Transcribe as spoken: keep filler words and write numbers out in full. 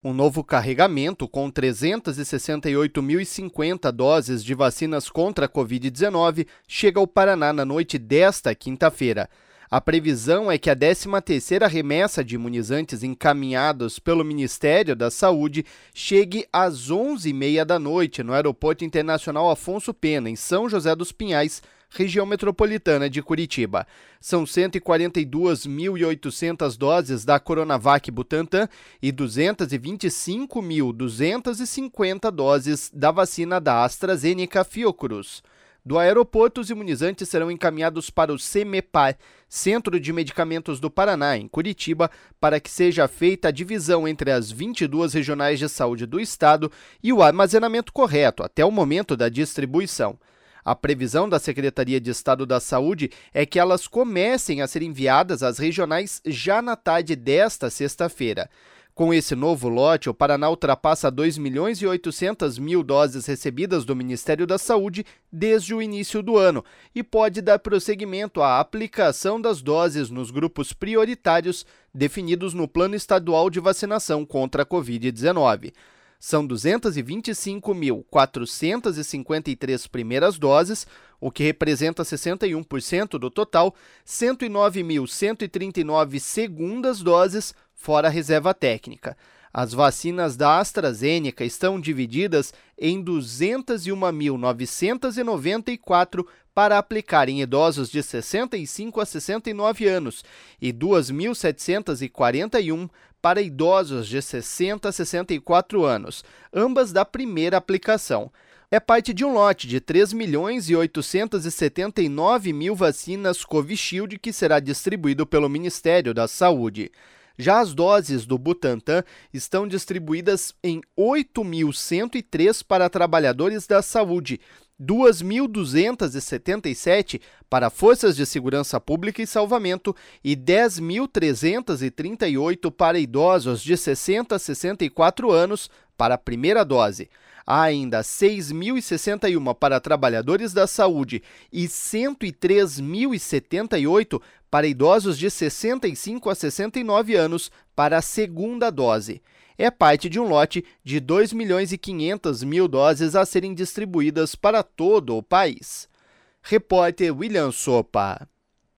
Um novo carregamento com trezentas e sessenta e oito mil e cinquenta doses de vacinas contra a covid dezenove chega ao Paraná na noite desta quinta-feira. A previsão é que a décima terceira remessa de imunizantes encaminhados pelo Ministério da Saúde chegue às onze e meia da noite no Aeroporto Internacional Afonso Pena, em São José dos Pinhais, região metropolitana de Curitiba. São cento e quarenta e duas mil e oitocentas doses da Coronavac Butantan e duzentas e vinte e cinco mil duzentas e cinquenta doses da vacina da AstraZeneca Fiocruz. Do aeroporto, os imunizantes serão encaminhados para o CEMEPAR, Centro de Medicamentos do Paraná, em Curitiba, para que seja feita a divisão entre as vinte e duas regionais de saúde do estado e o armazenamento correto até o momento da distribuição. A previsão da Secretaria de Estado da Saúde é que elas comecem a ser enviadas às regionais já na tarde desta sexta-feira. Com esse novo lote, o Paraná ultrapassa dois milhões e oitocentas mil doses recebidas do Ministério da Saúde desde o início do ano e pode dar prosseguimento à aplicação das doses nos grupos prioritários definidos no Plano Estadual de Vacinação contra a covid dezenove. São duzentas e vinte e cinco mil quatrocentas e cinquenta e três primeiras doses, o que representa sessenta e um por cento do total, cento e nove mil cento e trinta e nove segundas doses, fora a reserva técnica. As vacinas da AstraZeneca estão divididas em duzentas e uma mil novecentas e noventa e quatro para aplicar em idosos de sessenta e cinco a sessenta e nove anos e duas mil setecentas e quarenta e um para idosos de sessenta a sessenta e quatro anos, ambas da primeira aplicação. É parte de um lote de três milhões e oitocentos e setenta e nove mil vacinas Covishield que será distribuído pelo Ministério da Saúde. Já as doses do Butantan estão distribuídas em oito mil cento e três para trabalhadores da saúde, duas mil duzentas e setenta e sete para forças de segurança pública e salvamento e dez mil trezentas e trinta e oito para idosos de sessenta a sessenta e quatro anos para a primeira dose. Há ainda seis mil e sessenta e um para trabalhadores da saúde e cento e três mil e setenta e oito para idosos de sessenta e cinco a sessenta e nove anos para a segunda dose. É parte de um lote de dois milhões e quinhentas mil doses a serem distribuídas para todo o país. Repórter William Sopa.